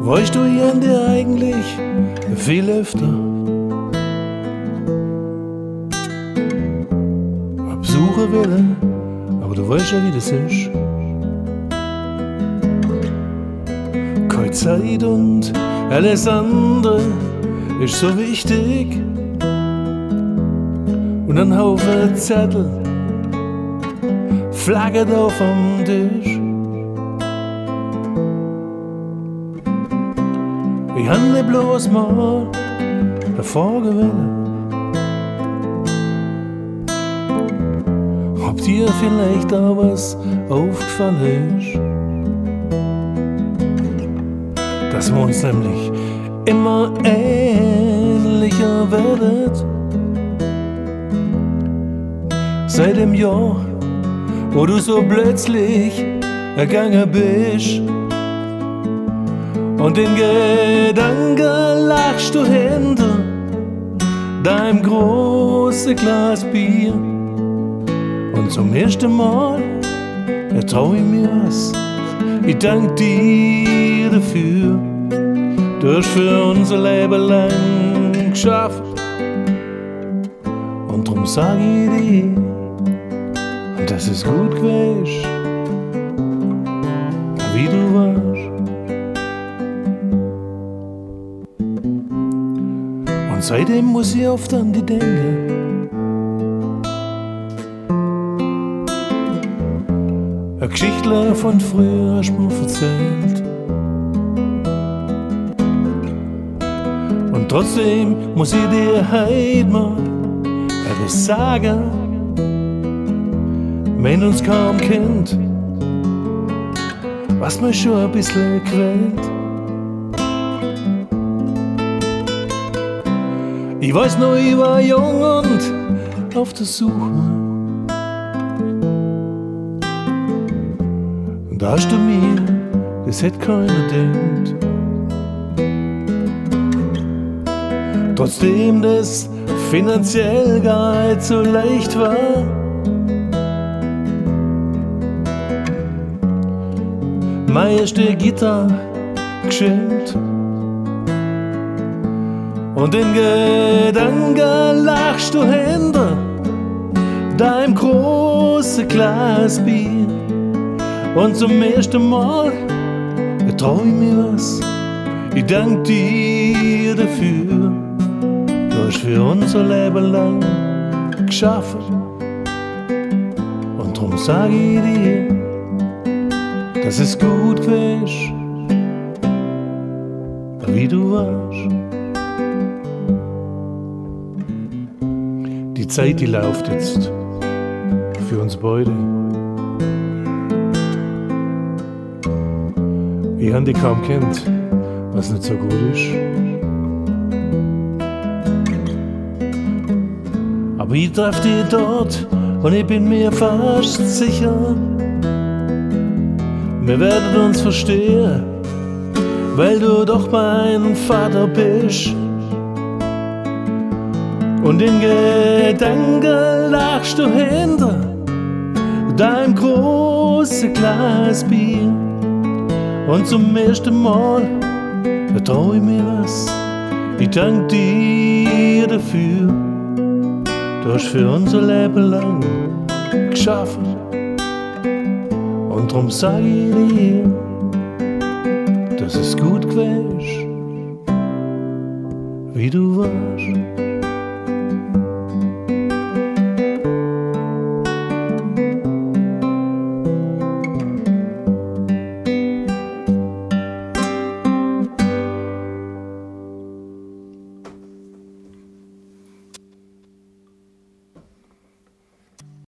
Weißt du, ich an dir eigentlich viel öfter besuchen will, aber du weißt ja, wie das ist. Keine Zeit und alles andere ist so wichtig. Und ein Haufen Zettel flackert auf dem Tisch. Ich handle bloß mal hervorgewählt, ob dir vielleicht auch was aufgefallen ist, dass wir uns nämlich immer ähnlicher werden. Seit dem Jahr, wo du so plötzlich ergangen bist, und den Gedanken lachst du hinter deinem großen Glas Bier. Und zum ersten Mal trau ich mir was, ich dank dir dafür. Du hast für unser Leben lang geschafft, und drum sag ich dir, dass es gut gewesen, wie du warst. Und seitdem muss ich oft an dich denken. Eine Geschichte von früher hast du mir erzählt. Und trotzdem muss ich dir heute mal etwas sagen. Wenn uns kaum kennt, was mich schon ein bisschen quält. Ich weiß noch, ich war jung und auf der Suche. Und da hast du mir, das hätte keiner gedacht. Trotzdem das finanziell gar nicht so leicht war, meine erste Gitarre geschenkt. Und den Gedanken lachst du hinter deinem großen Glas Bier. Und zum ersten Mal trau ich mir was, ich dank dir dafür. Du hast für unser Leben lang geschafft, und drum sag ich dir, dass es gut gewesen, wie du warst. Die Zeit, die läuft jetzt für uns beide. Ich habe dich kaum kennt, was nicht so gut ist. Aber ich treffe dich dort und ich bin mir fast sicher, wir werden uns verstehen, weil du doch mein Vater bist. Und in Gedanken lachst du hinter deinem großen Glas Bier. Und zum ersten Mal trau ich mir was, ich dank dir dafür. Du hast für unser Leben lang geschafft, und drum sag ich dir, dass es gut gewesen, wie du warst.